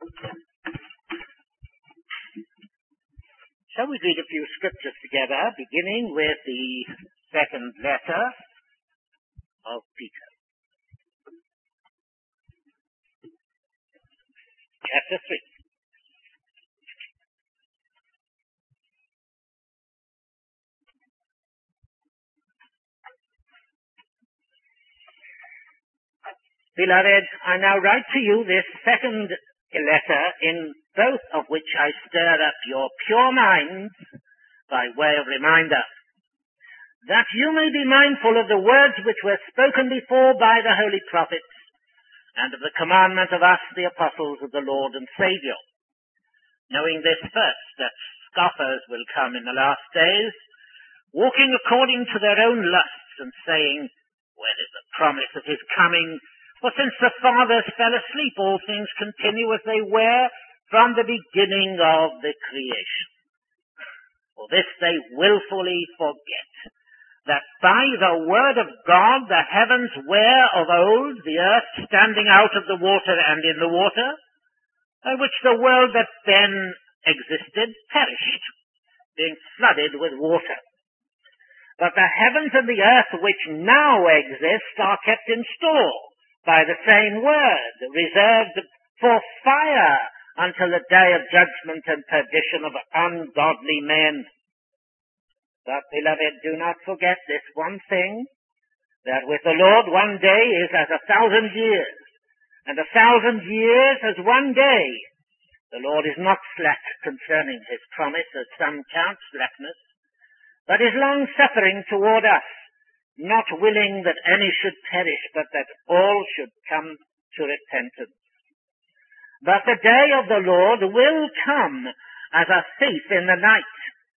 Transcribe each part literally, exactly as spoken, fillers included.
Shall we read a few scriptures together, beginning with the second letter of Peter? Chapter three. Beloved, I now write to you this second letter, in both of which I stir up your pure minds by way of reminder, that you may be mindful of the words which were spoken before by the holy prophets, and of the commandment of us, the apostles of the Lord and Saviour, knowing this first, that scoffers will come in the last days, walking according to their own lusts, and saying, where is the promise of his coming? For since the fathers fell asleep, all things continue as they were from the beginning of the creation. For this they willfully forget, that by the word of God the heavens were of old, the earth standing out of the water and in the water, by which the world that then existed perished, being flooded with water. But the heavens and the earth which now exist are kept in store by the same word, reserved for fire until the day of judgment and perdition of ungodly men. But, beloved, do not forget this one thing, that with the Lord one day is as a thousand years, and a thousand years as one day. The Lord is not slack concerning his promise, as some count slackness, but is long-suffering toward us, not willing that any should perish, but that all should come to repentance. But the day of the Lord will come as a thief in the night,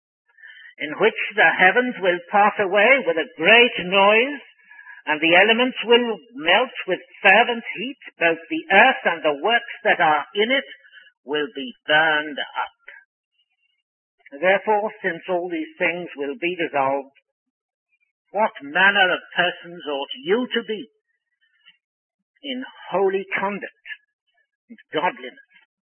in which the heavens will pass away with a great noise, and the elements will melt with fervent heat, both the earth and the works that are in it will be burned up. Therefore, since all these things will be dissolved, what manner of persons ought you to be in holy conduct and godliness,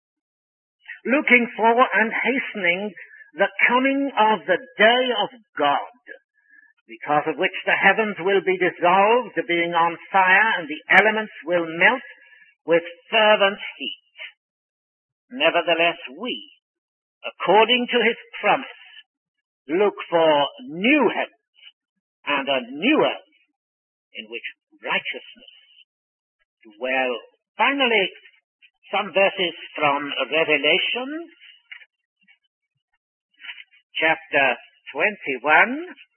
looking for and hastening the coming of the day of God, because of which the heavens will be dissolved, being on fire, and the elements will melt with fervent heat. Nevertheless, we, according to his promise, look for new heavens and a new earth in which righteousness dwell. Finally, some verses from Revelation, chapter twenty-one.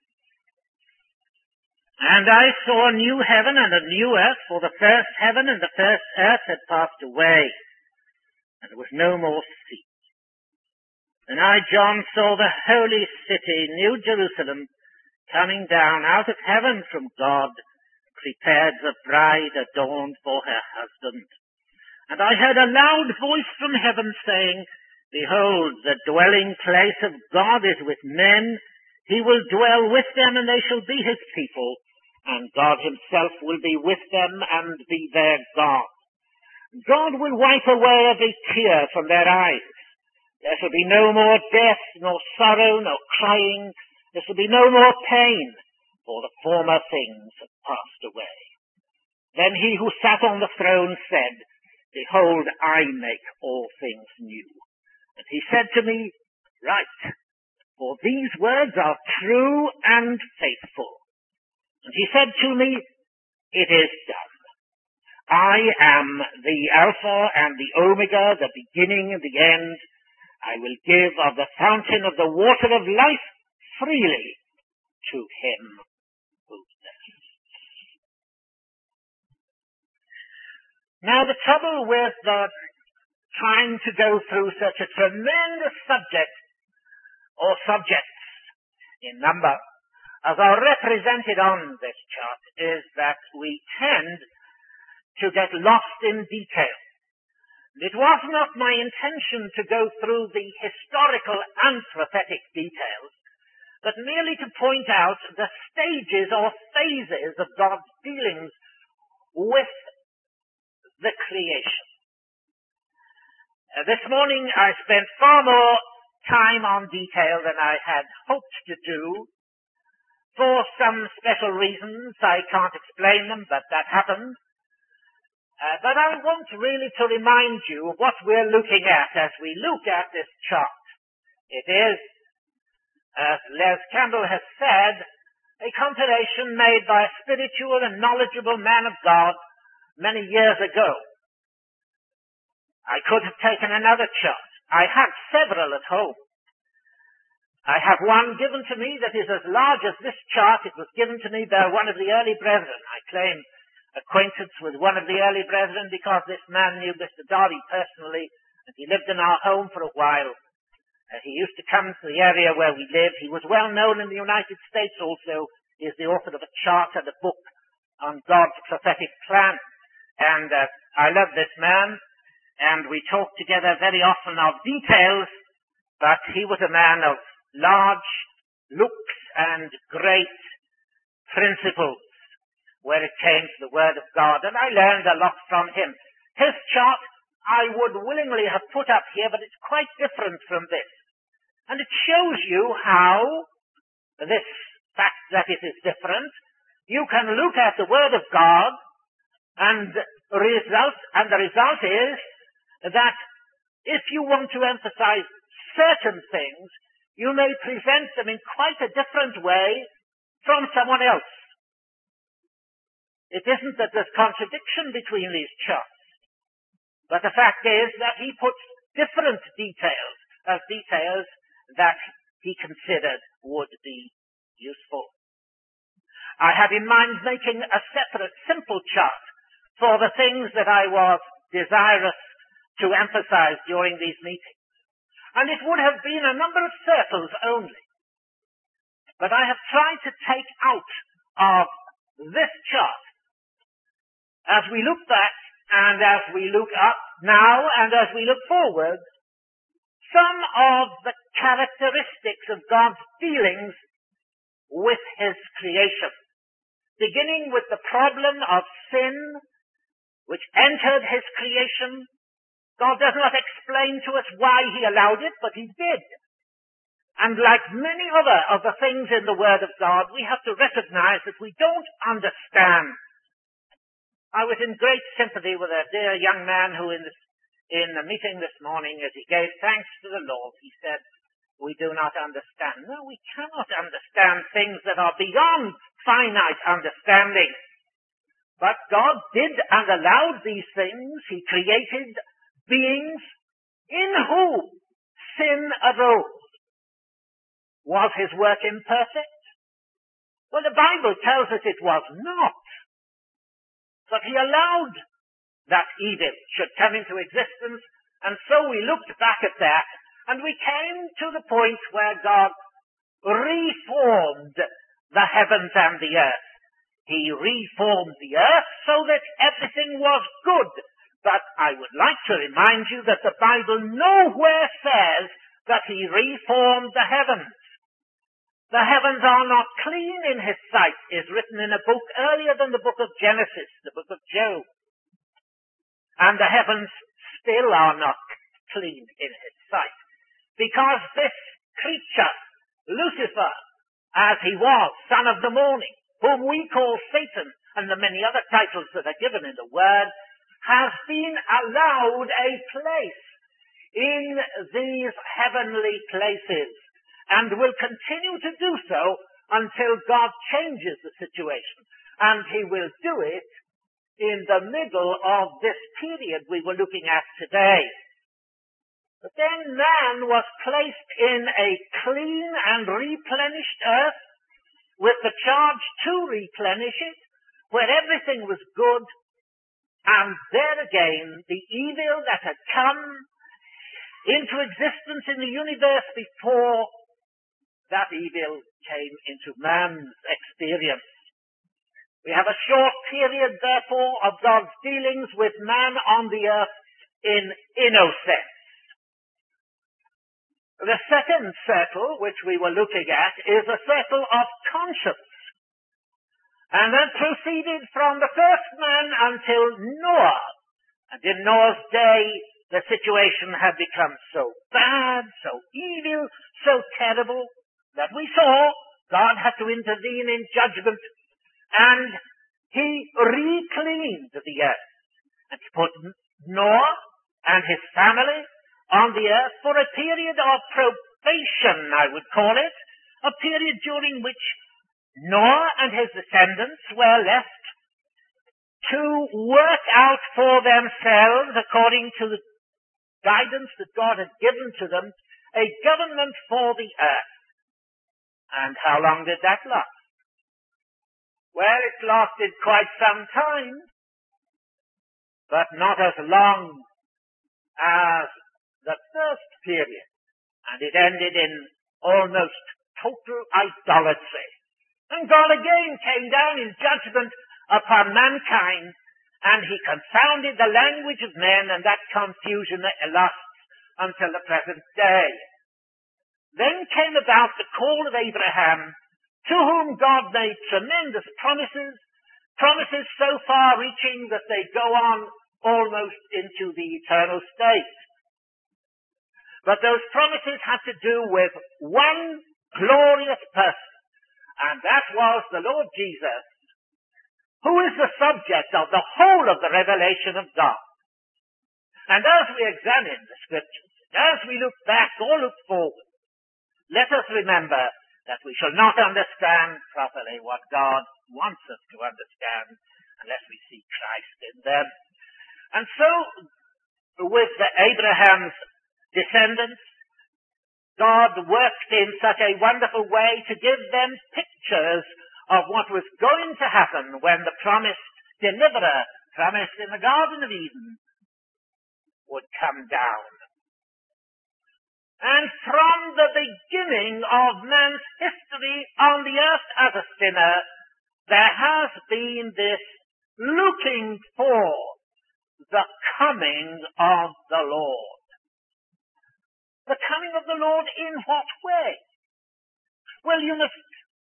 And I saw a new heaven and a new earth, for the first heaven and the first earth had passed away, and there was no more sea. And I, John, saw the holy city, New Jerusalem, coming down out of heaven from God, prepared as a bride adorned for her husband. And I heard a loud voice from heaven saying, Behold, the dwelling place of God is with men. He will dwell with them, and they shall be his people. And God himself will be with them and be their God. God will wipe away every tear from their eyes. There shall be no more death, nor sorrow, nor crying. There shall be no more pain, for the former things have passed away. Then he who sat on the throne said, Behold, I make all things new. And he said to me, Write, for these words are true and faithful. And he said to me, It is done. I am the Alpha and the Omega, the beginning and the end. I will give of the fountain of the water of life freely to him who thirsts. Now, the trouble with uh, trying to go through such a tremendous subject, or subjects in number, as are represented on this chart, is that we tend to get lost in detail. It was not my intention to go through the historical and prophetic details, but merely to point out the stages or phases of God's dealings with the creation. Uh, this morning I spent far more time on detail than I had hoped to do. For some special reasons, I can't explain them, but that happened. Uh, but I want really to remind you of what we're looking at as we look at this chart. It is, as Les Campbell has said, a compilation made by a spiritual and knowledgeable man of God many years ago. I could have taken another chart. I have several at home. I have one given to me that is as large as this chart. It was given to me by one of the early brethren. I claim acquaintance with one of the early brethren because this man knew Mister Darby personally, and he lived in our home for a while. Uh, he used to come to the area where we live. He was well known in the United States also. He is the author of a chart and a book on God's prophetic plan. And uh, I love this man, and we talk together very often of details, but he was a man of large looks and great principles where it came to the Word of God, and I learned a lot from him. His chart I would willingly have put up here, but it's quite different from this. And it shows you how this fact that it is different, you can look at the Word of God, and result, and the result is that if you want to emphasize certain things, you may present them in quite a different way from someone else. It isn't that there's contradiction between these charts, but the fact is that he puts different details as details that he considered would be useful. I had in mind making a separate, simple chart for the things that I was desirous to emphasize during these meetings. And it would have been a number of circles only. But I have tried to take out of this chart, as we look back and as we look up now and as we look forward, some of the characteristics of God's dealings with his creation. Beginning with the problem of sin, which entered his creation. God does not explain to us why he allowed it, but he did. And like many other of the things in the Word of God, we have to recognize that we don't understand. I was in great sympathy with a dear young man who in, this, in the meeting this morning, as he gave thanks to the Lord, he said, we do not understand. No, we cannot understand things that are beyond finite understanding. But God did and allowed these things. He created beings in whom sin arose. Was his work imperfect? Well, the Bible tells us it was not. But he allowed that evil should come into existence, and so we looked back at that, and we came to the point where God reformed the heavens and the earth. He reformed the earth so that everything was good. But I would like to remind you that the Bible nowhere says that he reformed the heavens. The heavens are not clean in his sight is written in a book earlier than the book of Genesis, the book of Job. And the heavens still are not clean in his sight. Because this creature, Lucifer, as he was, son of the morning, whom we call Satan, and the many other titles that are given in the Word, has been allowed a place in these heavenly places, and will continue to do so until God changes the situation. And he will do it in the middle of this period we were looking at today. But then man was placed in a clean and replenished earth with the charge to replenish it, where everything was good, and there again the evil that had come into existence in the universe before, that evil came into man's experience. We have a short period, therefore, of God's dealings with man on the earth in innocence. The second circle, which we were looking at, is a circle of conscience. And that proceeded from the first man until Noah. And in Noah's day, the situation had become so bad, so evil, so terrible, that we saw God had to intervene in judgment, and he reclaimed the earth, and he put Noah and his family on the earth for a period of probation, I would call it, a period during which Noah and his descendants were left to work out for themselves, according to the guidance that God had given to them, a government for the earth. And how long did that last? Well, it lasted quite some time, but not as long as the first period, and it ended in almost total idolatry. And God again came down in judgment upon mankind, and he confounded the language of men, and that confusion lasts until the present day. Then came about the call of Abraham, to whom God made tremendous promises, promises so far-reaching that they go on almost into the eternal state. But those promises had to do with one glorious person, and that was the Lord Jesus, who is the subject of the whole of the revelation of God. And as we examine the Scriptures, as we look back or look forward, let us remember that we shall not understand properly what God wants us to understand unless we see Christ in them. And so, with the Abraham's descendants, God worked in such a wonderful way to give them pictures of what was going to happen when the promised deliverer, promised in the Garden of Eden, would come down. And from the beginning of man's history on the earth as a sinner, there has been this looking for the coming of the Lord. The coming of the Lord in what way? Well, you must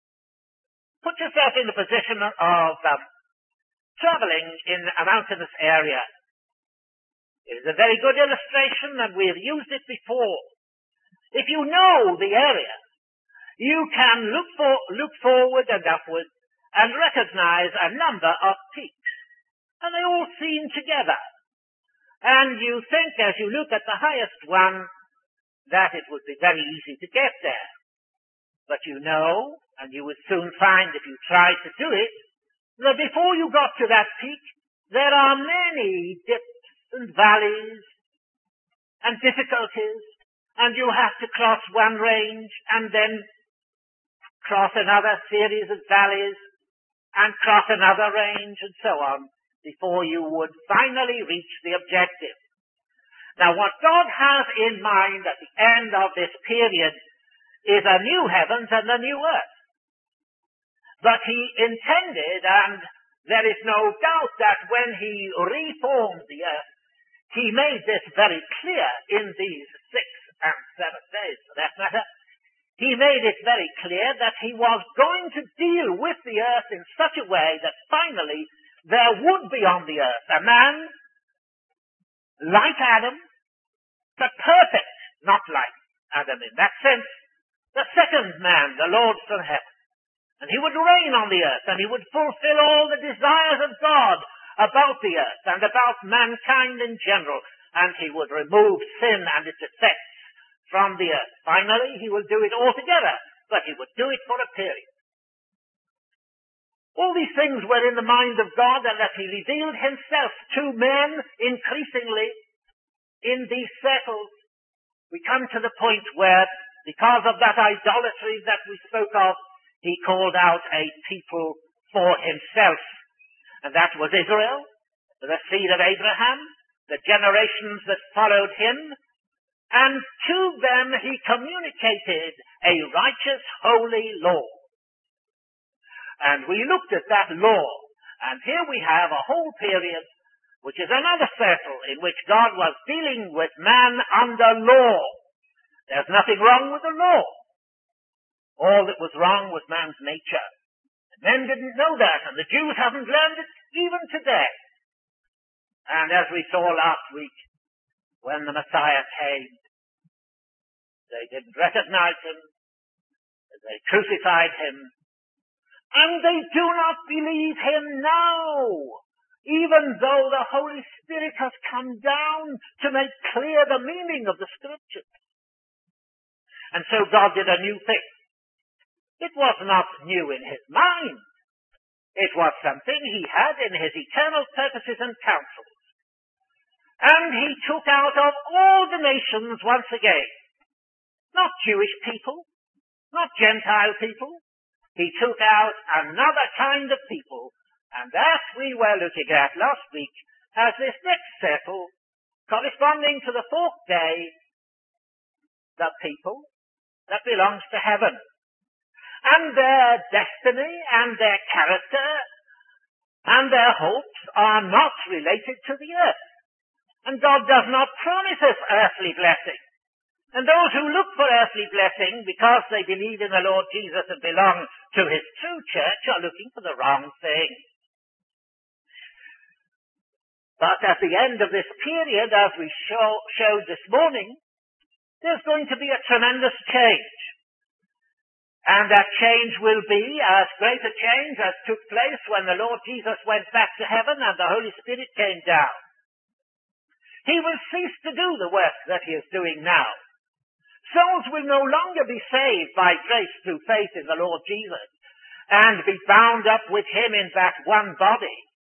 put yourself in the position of um, traveling in a mountainous area. It is a very good illustration, and we have used it before. If you know the area, you can look for, look forward and upward and recognize a number of peaks, and they all seem together. And you think, as you look at the highest one, that it would be very easy to get there. But you know, and you would soon find if you tried to do it, that before you got to that peak, there are many dips and valleys and difficulties, and you have to cross one range and then cross another series of valleys and cross another range and so on before you would finally reach the objective. Now, what God has in mind at the end of this period is a new heavens and a new earth. But he intended, and there is no doubt that when he reformed the earth, he made this very clear in these six and seven days, for that matter. He made it very clear that he was going to deal with the earth in such a way that finally there would be on the earth a man like Adam, but perfect, not like Adam in that sense, the second man, the Lord from heaven. And he would reign on the earth, and he would fulfill all the desires of God about the earth and about mankind in general, and he would remove sin and its effects from the earth. Finally, he will do it altogether, but he would do it for a period. All these things were in the mind of God, and that he revealed himself to men increasingly in these circles. We come to the point where, because of that idolatry that we spoke of, he called out a people for himself. And that was Israel, the seed of Abraham, the generations that followed him. And to them he communicated a righteous, holy law. And we looked at that law, and here we have a whole period, which is another circle in which God was dealing with man under law. There's nothing wrong with the law. All that was wrong was man's nature. And men didn't know that, and the Jews haven't learned it even today. And as we saw last week, when the Messiah came. They didn't recognize him. They crucified him. And they do not believe him now, even though the Holy Spirit has come down to make clear the meaning of the Scriptures. And so God did a new thing. It was not new in his mind. It was something he had in his eternal purposes and counsels. And he took out of all the nations once again, not Jewish people, not Gentile people. He took out another kind of people, and that we were looking at last week as this next circle, corresponding to the fourth day, the people that belongs to heaven. And their destiny and their character and their hopes are not related to the earth. And God does not promise us earthly blessing. And those who look for earthly blessing because they believe in the Lord Jesus and belong to his true church are looking for the wrong thing. But at the end of this period, as we show, showed this morning, there's going to be a tremendous change. And that change will be as great a change as took place when the Lord Jesus went back to heaven and the Holy Spirit came down. He will cease to do the work that he is doing now. Souls will no longer be saved by grace through faith in the Lord Jesus and be bound up with him in that one body.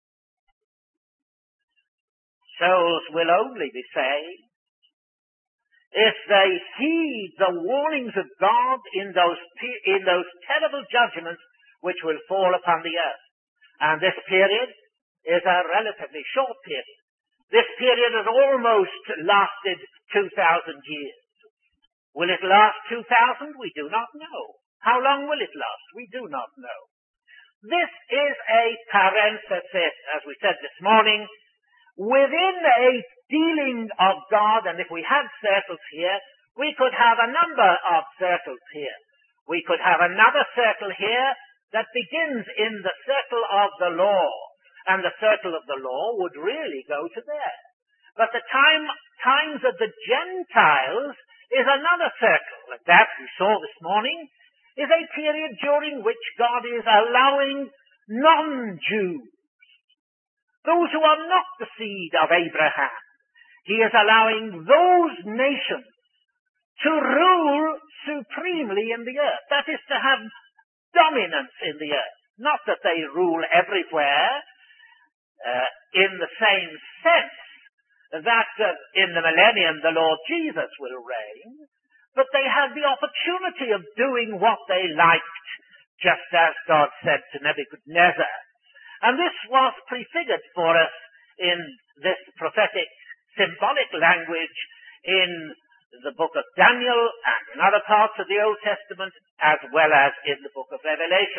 Souls will only be saved if they heed the warnings of God in those, in those terrible judgments which will fall upon the earth. And this period is a relatively short period. This period has almost lasted two thousand years. Will it last two thousand? We do not know. How long will it last? We do not know. This is a parenthesis, as we said this morning, within a dealing of God, and if we had circles here, we could have a number of circles here. We could have another circle here that begins in the circle of the law, and the circle of the law would really go to there. But the time, times of the Gentiles is another circle, and that we saw this morning is a period during which God is allowing non-Jews, those who are not the seed of Abraham, he is allowing those nations to rule supremely in the earth. That is to have dominance in the earth. Not that they rule everywhere uh, in the same sense that uh, in the millennium the Lord Jesus will reign, but they have the opportunity of doing what they liked, just as God said to Nebuchadnezzar. And this was prefigured for us in this prophetic symbolic language in the book of Daniel and in other parts of the Old Testament, as well as in the book of Revelation.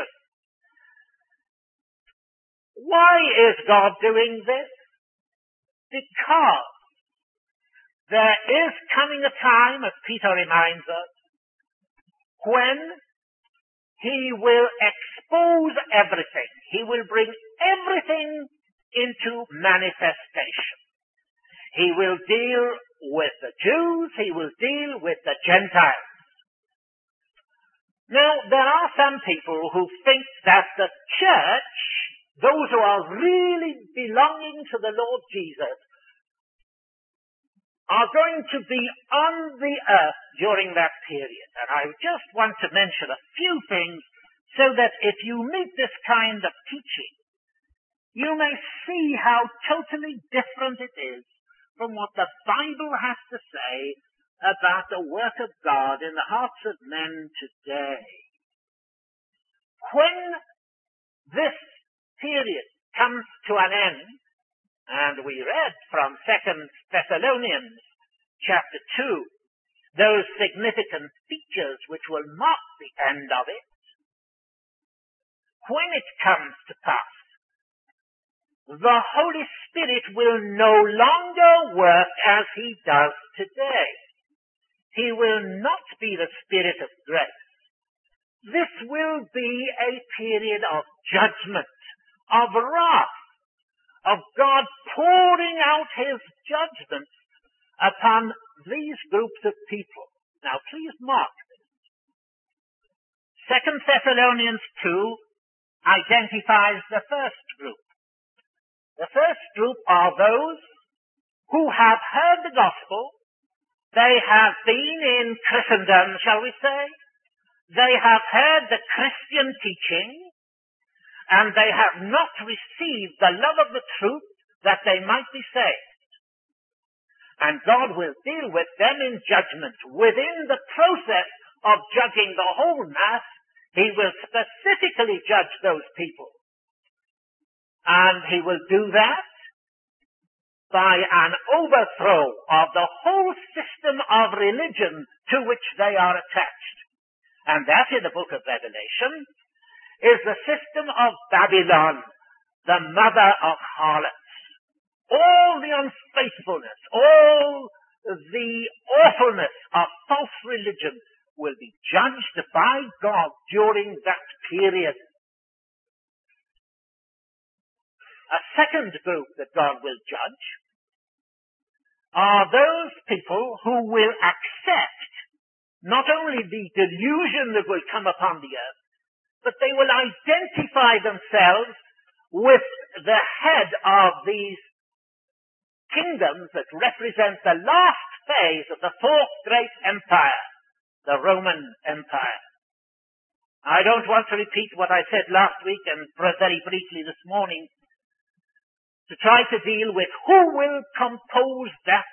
Why is God doing this? Because there is coming a time, as Peter reminds us, when he will expose everything. He will bring everything into manifestation. He will deal with the Jews. He will deal with the Gentiles. Now, there are some people who think that the church, those who are really belonging to the Lord Jesus, are going to be on the earth during that period. And I just want to mention a few things so that if you meet this kind of teaching, you may see how totally different it is from what the Bible has to say about the work of God in the hearts of men today. When this period comes to an end, and we read from Second Thessalonians chapter two, those significant features which will mark the end of it. When it comes to pass, the Holy Spirit will no longer work as he does today. He will not be the Spirit of grace. This will be a period of judgment, of wrath, of God pouring out his judgments upon these groups of people. Now please mark this. Second Thessalonians two identifies the first group. The first group are those who have heard the gospel. They have been in Christendom, shall we say. They have heard the Christian teaching, and they have not received the love of the truth that they might be saved. And God will deal with them in judgment. Within the process of judging the whole mass, he will specifically judge those people. And he will do that by an overthrow of the whole system of religion to which they are attached. And that, in the book of Revelation, is the system of Babylon, the mother of harlots. All the unfaithfulness, all the awfulness of false religion will be judged by God during that period. A second group that God will judge are those people who will accept not only the delusion that will come upon the earth, but they will identify themselves with the head of these kingdoms that represent the last phase of the fourth great empire, the Roman Empire. I don't want to repeat what I said last week and very briefly this morning, to try to deal with who will compose that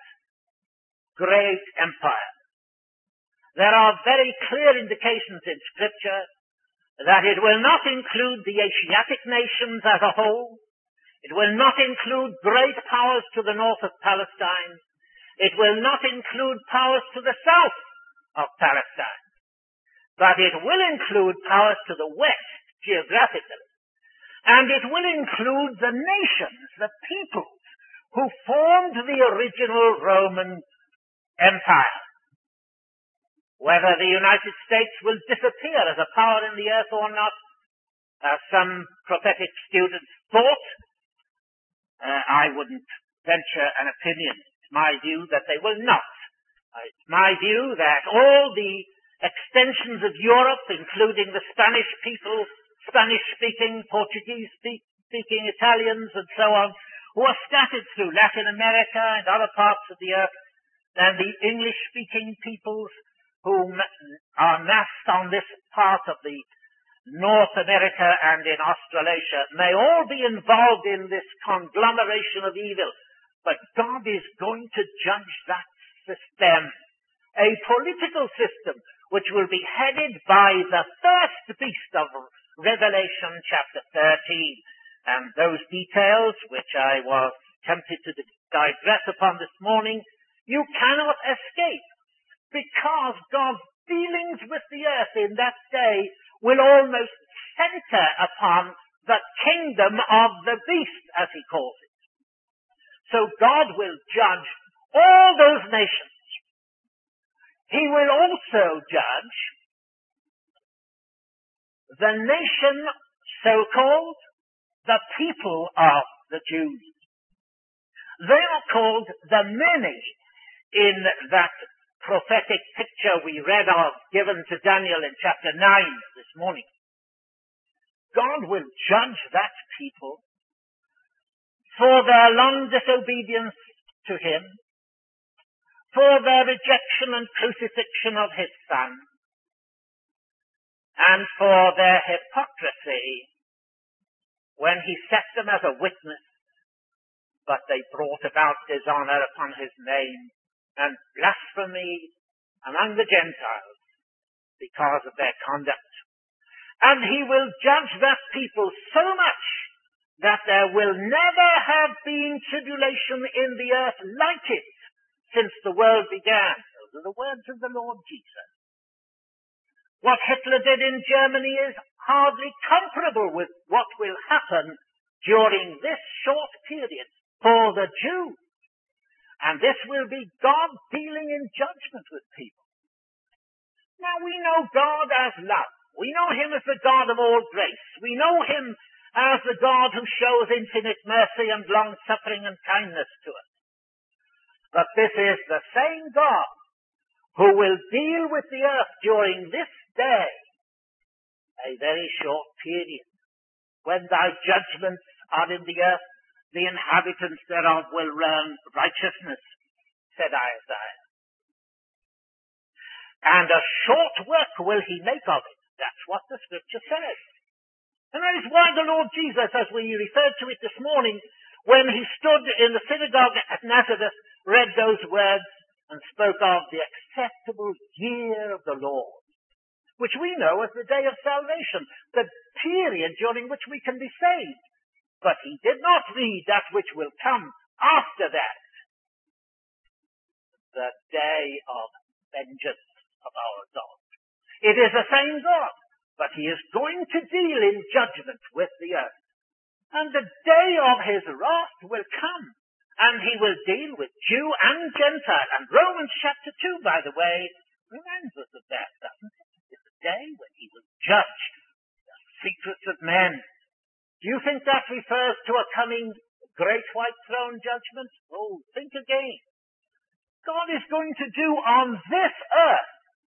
great empire. There are very clear indications in Scripture that it will not include the Asiatic nations as a whole. It will not include great powers to the north of Palestine. It will not include powers to the south of Palestine. But it will include powers to the west, geographically. And it will include the nations, the peoples, who formed the original Roman Empire. Whether the United States will disappear as a power in the earth or not, as some prophetic students thought, uh, I wouldn't venture an opinion. It's my view that they will not. Uh, it's my view that all the extensions of Europe, including the Spanish people, Spanish-speaking, Portuguese-speaking Italians, and so on, who are scattered through Latin America and other parts of the earth, and the English-speaking peoples who are massed on this part of the North America and in Australasia, may all be involved in this conglomeration of evil. But God is going to judge that system, a political system which will be headed by the first beast of Revelation chapter thirteen. And those details, which I was tempted to digress upon this morning, you cannot escape, because God's dealings with the earth in that day will almost center upon the kingdom of the beast, as he calls it. So God will judge all those nations. He will also judge the nation, so-called, the people of the Jews. They are called the many in that prophetic picture we read of, given to Daniel in chapter nine this morning. God will judge that people for their long disobedience to him, for their rejection and crucifixion of his Son, and for their hypocrisy when he set them as a witness, but they brought about dishonor upon his name and blasphemy among the Gentiles because of their conduct. And he will judge that people so much that there will never have been tribulation in the earth like it since the world began. Those are the words of the Lord Jesus. What Hitler did in Germany is hardly comparable with what will happen during this short period for the Jews. And this will be God dealing in judgment with people. Now we know God as love. We know him as the God of all grace. We know him as the God who shows infinite mercy and long-suffering and kindness to us. But this is the same God who will deal with the earth during this day, a very short period. When thy judgments are in the earth, the inhabitants thereof will learn righteousness, said Isaiah. And a short work will he make of it. That's what the scripture says. And that is why the Lord Jesus, as we referred to it this morning, when he stood in the synagogue at Nazareth, read those words and spoke of the acceptable year of the Lord, which we know as the day of salvation, the period during which we can be saved. But he did not read that which will come after that, the day of vengeance of our God. It is the same God, but he is going to deal in judgment with the earth. And the day of his wrath will come, and he will deal with Jew and Gentile. And Romans chapter two, by the way, reminds us of that, doesn't it? It's the day when he will judge the secrets of men. Do you think that refers to a coming great white throne judgment? Oh, think again. God is going to do on this earth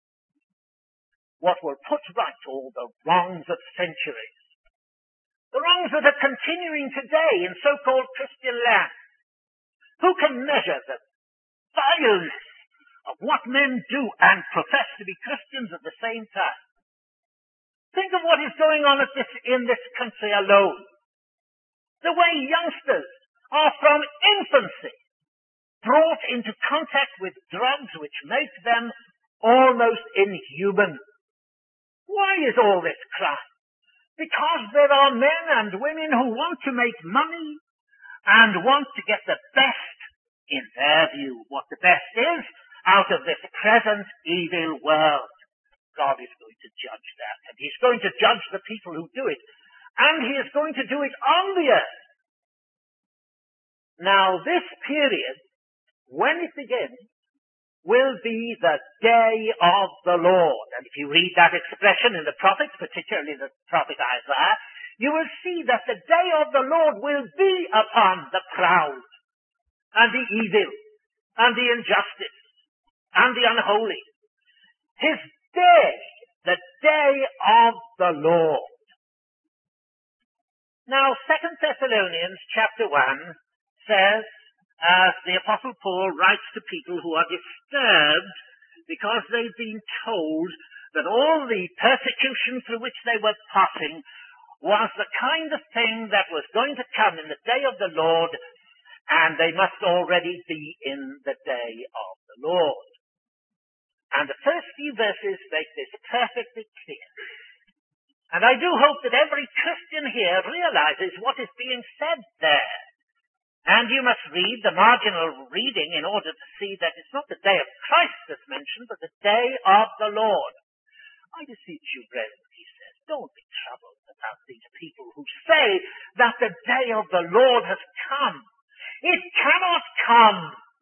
what will put right all the wrongs of centuries. The wrongs that are continuing today in so-called Christian land. Who can measure the vileness of what men do and profess to be Christians at the same time? Think of what is going on at this, in this country alone. The way youngsters are from infancy brought into contact with drugs which make them almost inhuman. Why is all this crime? Because there are men and women who want to make money and want to get the best, in their view, what the best is, out of this present evil world. God is going to judge that, and he's going to judge the people who do it, and he is going to do it on the earth. Now, this period, when it begins, will be the day of the Lord. And if you read that expression in the prophets, particularly the prophet Isaiah, you will see that the day of the Lord will be upon the proud, and the evil, and the injustice, and the unholy. His day, the day of the Lord. Now, Second Thessalonians chapter one says, as the Apostle Paul writes to people who are disturbed because they've been told that all the persecution through which they were passing was the kind of thing that was going to come in the day of the Lord, and they must already be in the day of the Lord. And the first few verses make this perfectly clear. And I do hope that every Christian here realizes what is being said there. And you must read the marginal reading in order to see that it's not the day of Christ that's mentioned, but the day of the Lord. I beseech you, brethren, he says, don't be troubled about these people who say that the day of the Lord has come. It cannot come.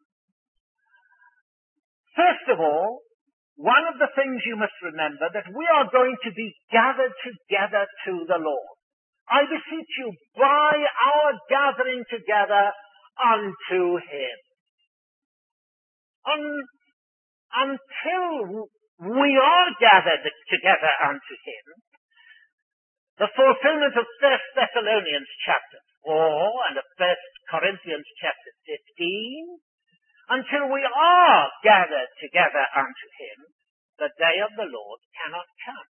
First of all, one of the things you must remember, that we are going to be gathered together to the Lord. I beseech you, by our gathering together unto him. Un, until we are gathered together unto him, the fulfillment of First Thessalonians chapter four and of First Corinthians chapter fifteen, until we are gathered together unto him, the day of the Lord cannot come.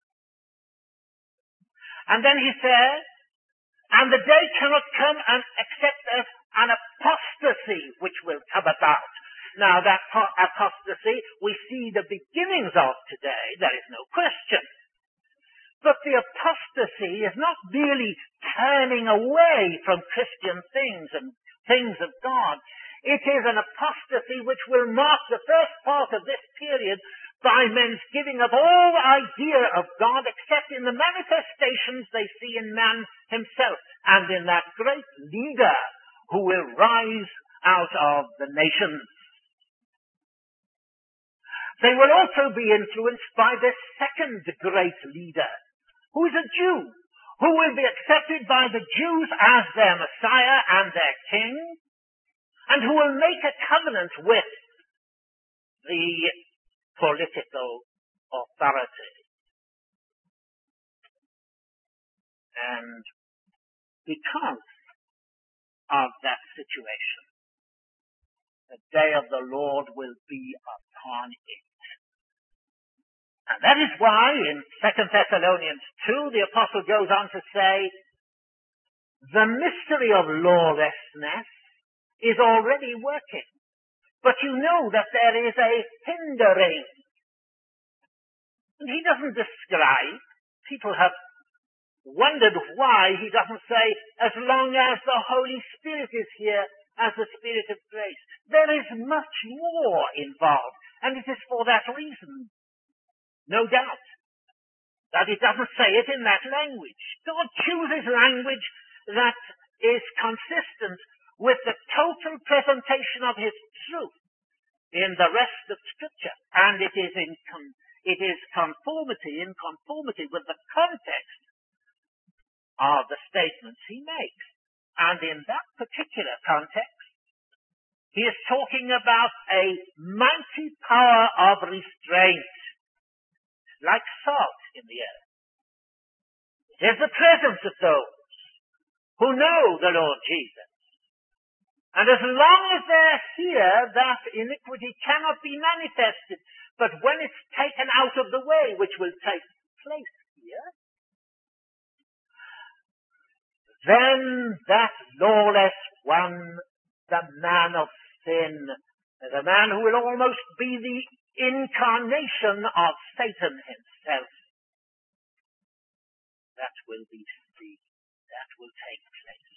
And then he says, and the day cannot come and except as an apostasy which will come about. Now that apostasy we see the beginnings of today, there is no question. But the apostasy is not merely turning away from Christian things and things of God. It is an apostasy which will mark the first part of this period by men's giving up all idea of God except in the manifestations they see in man himself and in that great leader who will rise out of the nations. They will also be influenced by this second great leader, who is a Jew, who will be accepted by the Jews as their Messiah and their King, and who will make a covenant with the political authority. And because of that situation, the day of the Lord will be upon it. And that is why in Second Thessalonians two, the apostle goes on to say, the mystery of lawlessness is already working, but you know that there is a hindering. And he doesn't describe. People have wondered why he doesn't say, as long as the Holy Spirit is here as the Spirit of grace. There is much more involved, and it is for that reason, no doubt, that it doesn't say it in that language. God chooses language that is consistent with the total presentation of his truth in the rest of Scripture, and it is in con- it is conformity, in conformity with the context of the statements he makes. And in that particular context, he is talking about a mighty power of restraint, like salt in the earth. It is the presence of those who know the Lord Jesus. And as long as they're here, that iniquity cannot be manifested. But when it's taken out of the way, which will take place here, then that lawless one, the man of sin, the man who will almost be the incarnation of Satan himself, that will be free. That will take place.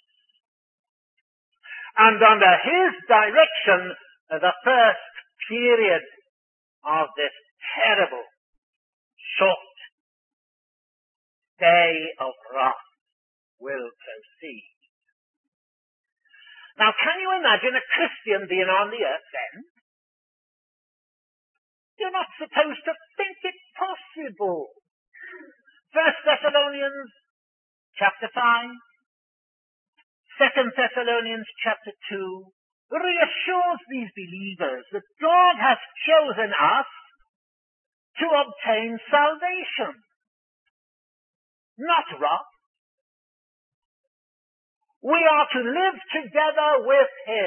And under his direction, the first period of this terrible, short day of wrath will proceed. Now, can you imagine a Christian being on the earth then? You're not supposed to think it possible. First Thessalonians chapter five, Second Thessalonians chapter two, reassures these believers that God has chosen us to obtain salvation, not wrath. We are to live together with him.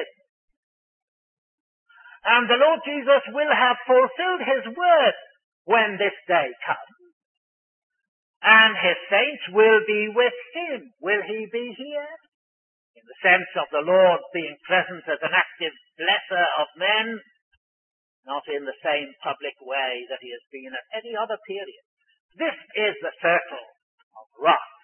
And the Lord Jesus will have fulfilled his word when this day comes. And his saints will be with him. Will he be here? In the sense of the Lord being present as an active blesser of men, not in the same public way that he has been at any other period. This is the circle of wrath.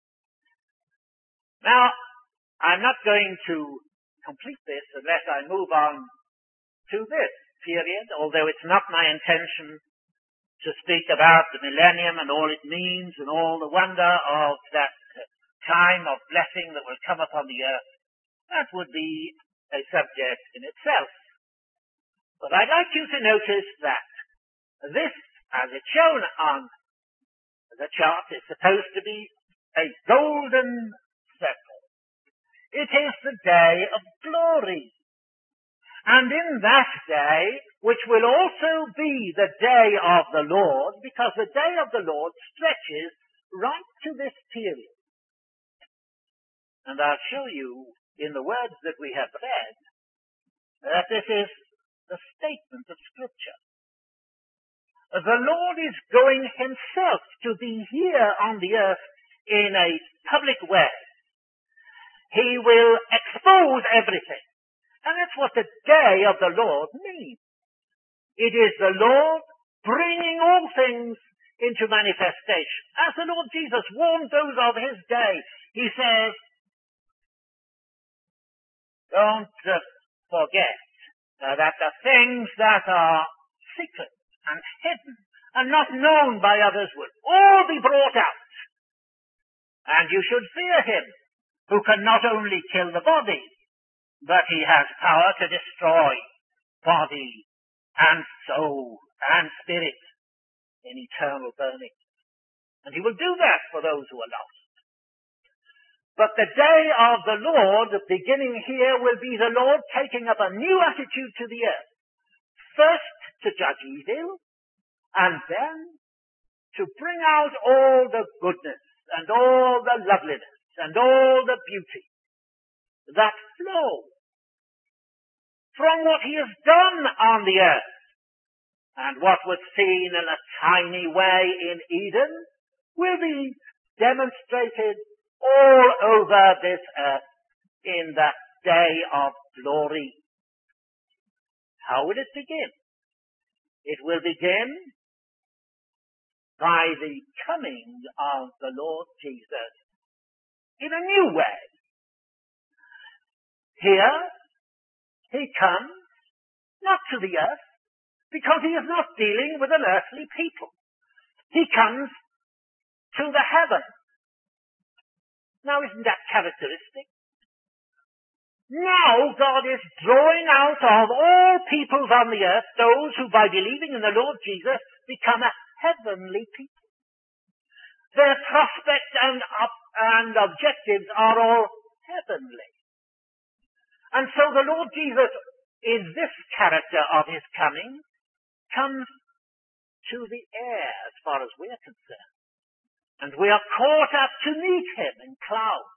Now, I'm not going to complete this unless I move on to this period, although it's not my intention to speak about the millennium and all it means and all the wonder of that time of blessing that will come upon the earth. That would be a subject in itself. But I'd like you to notice that this, as it's shown on the chart, is supposed to be a golden circle. It is the day of glory. And in that day, which will also be the day of the Lord, because the day of the Lord stretches right to this period. And I'll show you in the words that we have read that this is the statement of Scripture. The Lord is going himself to be here on the earth in a public way. He will expose everything. And that's what the day of the Lord means. It is the Lord bringing all things into manifestation. As the Lord Jesus warned those of his day, he says, don't uh, forget uh, that the things that are secret and hidden and not known by others will all be brought out. And you should fear him, who can not only kill the body, but he has power to destroy body and soul and spirit in eternal burning. And he will do that for those who are lost. But the day of the Lord, beginning here, will be the Lord taking up a new attitude to the earth. First, to judge evil, and then to bring out all the goodness, and all the loveliness, and all the beauty that flow from what he has done on the earth. And what was seen in a tiny way in Eden will be demonstrated all over this earth in that day of glory. How will it begin? It will begin by the coming of the Lord Jesus in a new way. Here, he comes not to the earth, because he is not dealing with an earthly people. He comes to the heaven. Now, isn't that characteristic? Now God is drawing out of all peoples on the earth those who, by believing in the Lord Jesus, become a heavenly people. Their prospects and, and objectives are all heavenly. And so the Lord Jesus, in this character of his coming, comes to the air as far as we are concerned. And we are caught up to meet him in clouds.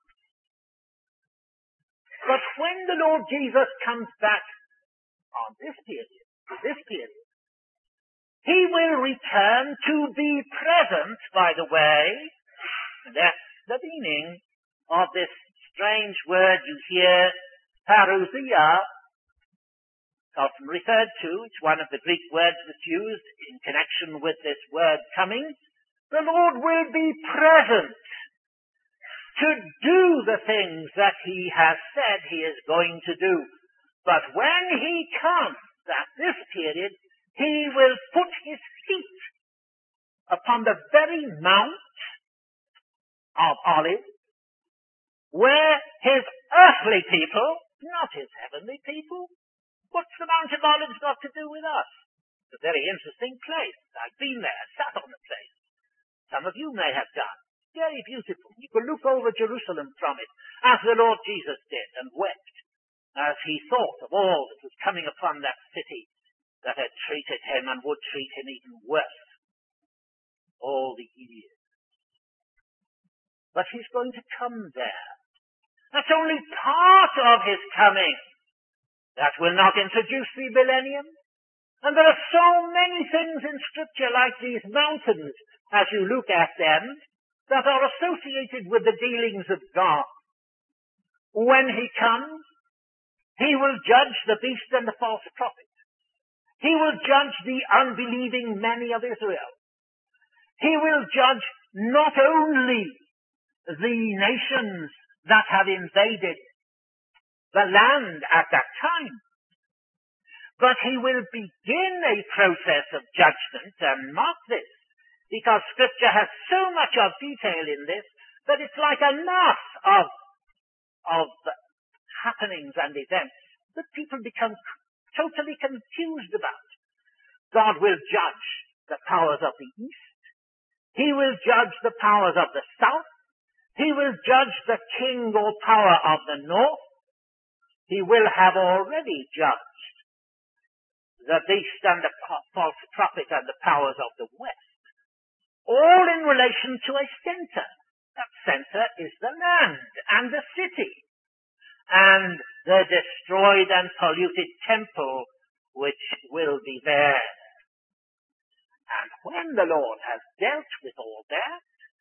But when the Lord Jesus comes back on this period, this period, he will return to be present, by the way. And that's the meaning of this strange word you hear, parousia, often referred to. It's one of the Greek words that's used in connection with this word coming. The Lord will be present to do the things that he has said he is going to do. But when he comes at this period, he will put his feet upon the very Mount of Olives, where his earthly people, not his heavenly people, what's the Mount of Olives got to do with us? It's a very interesting place. I've been there, sat on the place. Some of you may have done. Very beautiful. You could look over Jerusalem from it, as the Lord Jesus did, and wept, as he thought of all that was coming upon that city that had treated him and would treat him even worse all the years. But he's going to come there. That's only part of his coming. That will not introduce the millennium. And there are so many things in Scripture, like these mountains, as you look at them, that are associated with the dealings of God. When he comes, he will judge the beast and the false prophet. He will judge the unbelieving many of Israel. He will judge not only the nations that have invaded the land at that time, but he will begin a process of judgment. And mark this, because Scripture has so much of detail in this that it's like a mass of, of happenings and events that people become totally confused about. God will judge the powers of the east. He will judge the powers of the south. He will judge the king or power of the north. He will have already judged the beast and the false prophet and the powers of the west. All in relation to a center. That center is the land and the city and the destroyed and polluted temple which will be there. And when the Lord has dealt with all that,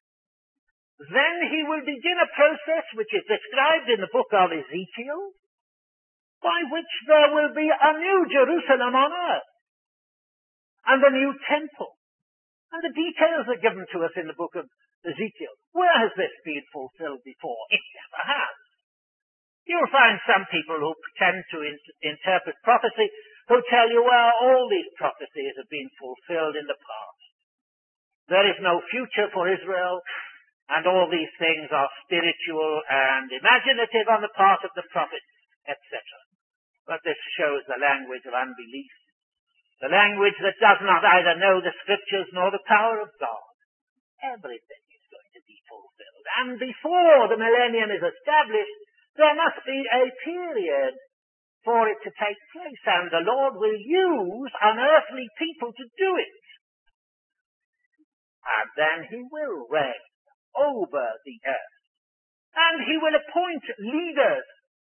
then he will begin a process which is described in the book of Ezekiel, by which there will be a new Jerusalem on earth and a new temple. And the details are given to us in the book of Ezekiel. Where has this been fulfilled before? It never has. You'll find some people who pretend to in- interpret prophecy who tell you, well, all these prophecies have been fulfilled in the past. There is no future for Israel, and all these things are spiritual and imaginative on the part of the prophets, et cetera. But this shows the language of unbelief. The language that does not either know the Scriptures nor the power of God. Everything is going to be fulfilled. And before the millennium is established, there must be a period for it to take place, and the Lord will use unearthly people to do it. And then he will reign over the earth. And he will appoint leaders.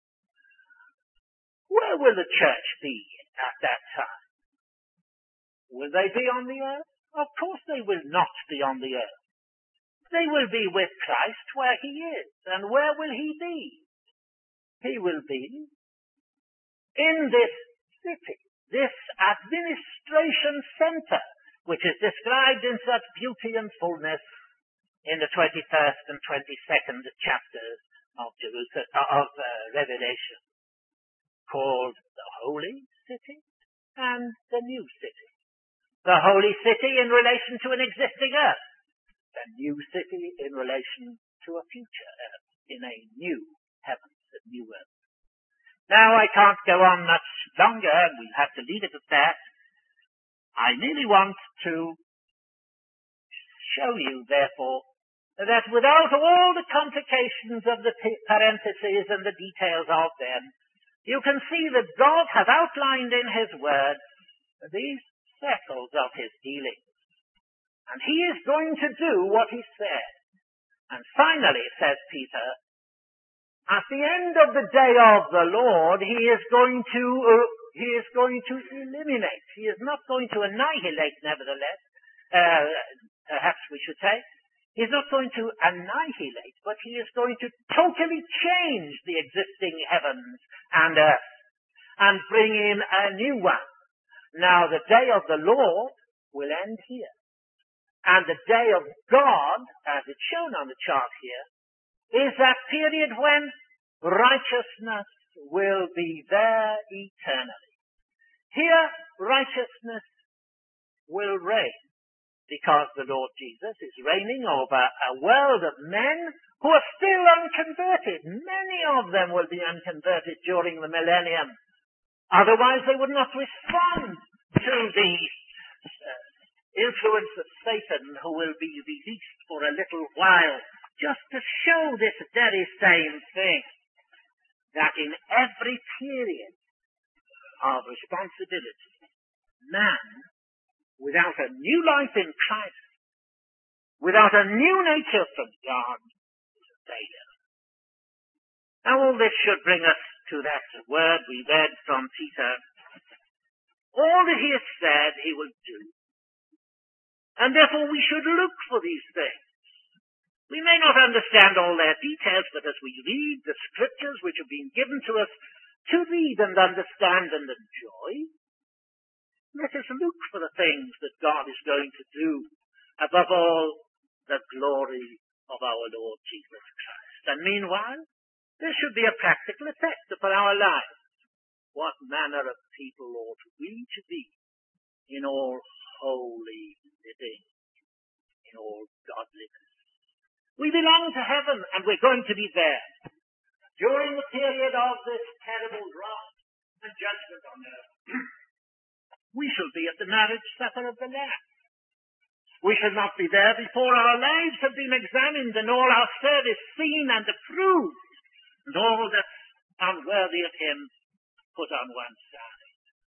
Where will the church be at that time? Will they be on the earth? Of course they will not be on the earth. They will be with Christ where he is. And where will he be? He will be in this city, this administration center, which is described in such beauty and fullness in the twenty-first and twenty-second chapters of Jerusalem, of uh, Revelation, called the Holy City and the New City. The Holy City in relation to an existing earth, the New City in relation to a future earth, in a new heavens and new earth. Now, I can't go on much longer, and we'll have to leave it at that. I merely want to show you, therefore, that without all the complications of the parentheses and the details of them, you can see that God has outlined in his word these circles of his dealings. And he is going to do what he said. And finally, says Peter, at the end of the day of the Lord, he is going to, uh, he is going to eliminate. He is not going to annihilate, nevertheless, uh, perhaps we should say. He's not going to annihilate, but he is going to totally change the existing heavens and earth and bring in a new one. Now, the day of the Lord will end here. And the day of God, as it's shown on the chart here, is that period when righteousness will be there eternally. Here, righteousness will reign, because the Lord Jesus is reigning over a world of men who are still unconverted. Many of them will be unconverted during the millennium. Otherwise, they would not respond to the uh, influence of Satan, who will be released for a little while, just to show this very same thing, that in every period of responsibility, man, without a new life in Christ, without a new nature from God, is a failure. Now all this should bring us to that word we read from Peter. All that he has said he will do. And therefore we should look for these things. We may not understand all their details, but as we read the scriptures which have been given to us to read and understand and enjoy, let us look for the things that God is going to do, above all, the glory of our Lord Jesus Christ. And meanwhile, there should be a practical effect upon our lives. What manner of people ought we to be in all holy living, in all godliness? We belong to heaven, and we're going to be there. During the period of this terrible wrath and judgment on earth, we shall be at the marriage supper of the Lamb. We shall not be there before our lives have been examined and all our service seen and approved, and all that's unworthy of him put on one side.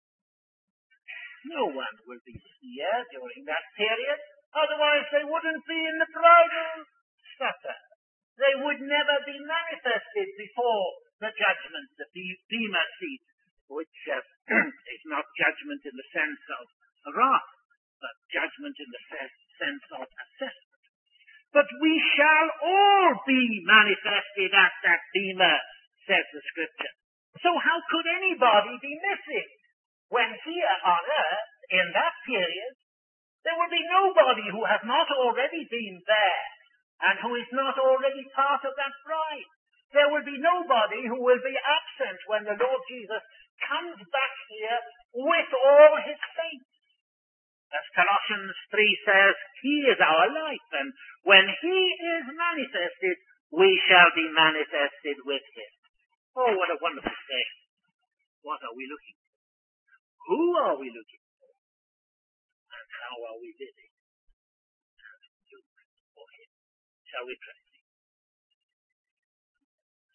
No one will be here during that period, otherwise they wouldn't be in the bridal supper. They would never be manifested before the judgment, the bema seat, which uh, is not judgment in the sense of wrath, but judgment in the sense of assessment. But we shall all be manifested at that bema, says the scripture. So how could anybody be missing when here on earth, in that period, there will be nobody who has not already been there and who is not already part of that bride. There will be nobody who will be absent when the Lord Jesus comes back here with all his saints. As Colossians three says, he is our life, and when he is manifested, we shall be manifested with him. Oh, what a wonderful thing. What are we looking for? Who are we looking for? And how are we living? And look for him. Shall we pray?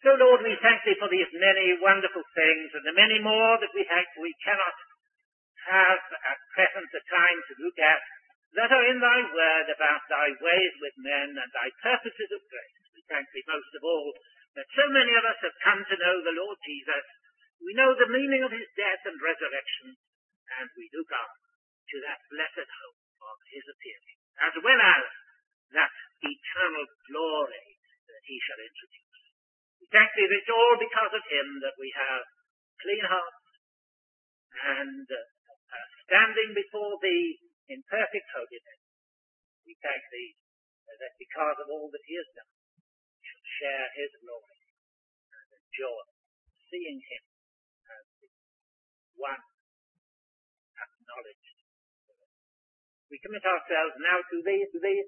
So, Lord, we thank thee for these many wonderful things and the many more that we have, we cannot have at present the time to look at, that are in thy word about thy ways with men and thy purposes of grace. We thank thee most of all that so many of us have come to know the Lord Jesus. We know the meaning of his death and resurrection, and we look on to that blessed hope of his appearing, as well as that eternal glory that he shall introduce. We thank thee that it's all because of him that we have clean hearts and uh, uh, standing before thee in perfect holiness. We thank thee that because of all that he has done, we shall share his glory and enjoy seeing him as the one acknowledged. We commit ourselves now to thee, to thee,